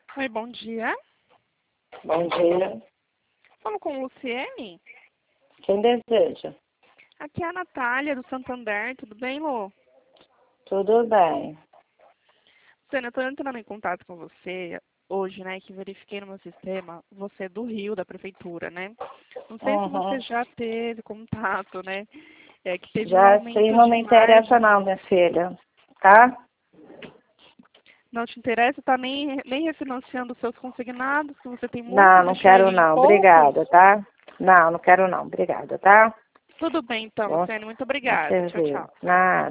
Oi, bom dia. Bom dia. Falo com Luciene. Quem deseja? Aqui é a Natália, do Santander. Tudo bem, Lu? Tudo bem. Luciene, eu estou entrando em contato com você hoje, né, que verifiquei no meu sistema. Você é do Rio, da Prefeitura, né? Não sei se você Uhum. já teve contato, né? Que teve um Já sei, aumento não de me mais interessa de... não, minha filha. Tá? Não te interessa? Está nem refinanciando os seus consignados, que você tem Não, muitos, não deixou quero ele em não. poucos? Obrigada, tá? Não, não quero não. Obrigada, tá? Tudo bem, então, Bom, Luciene. Muito bom obrigada. Tchau, serviço. tchau. Nada.